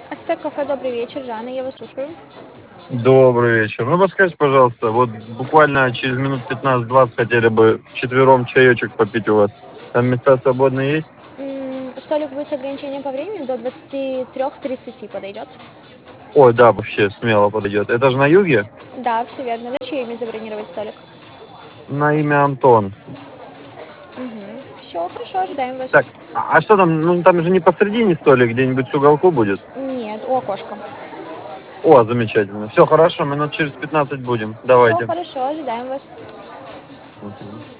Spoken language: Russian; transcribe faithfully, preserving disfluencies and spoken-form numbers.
Аспект кафе, добрый вечер, Жанна, я вас слушаю. Добрый вечер. Ну, подскажите, пожалуйста, вот буквально через минут пятнадцать-двадцать хотели бы вчетвером чаечек попить у вас. Там места свободные есть? М, Столик будет с ограничением по времени до двадцати трёх тридцати подойдет? Ой, да, вообще смело подойдет. Это же на юге? Да, все верно. На чье имя забронировать столик? На имя Антон. Угу. Все, хорошо, ожидаем вас. Так, а а что там? Ну, там же не посредине столик, где-нибудь с уголку будет? Нет, у окошка. О, замечательно. Все хорошо, минут через пятнадцать будем. Все Давайте. хорошо, ожидаем вас. Мгм.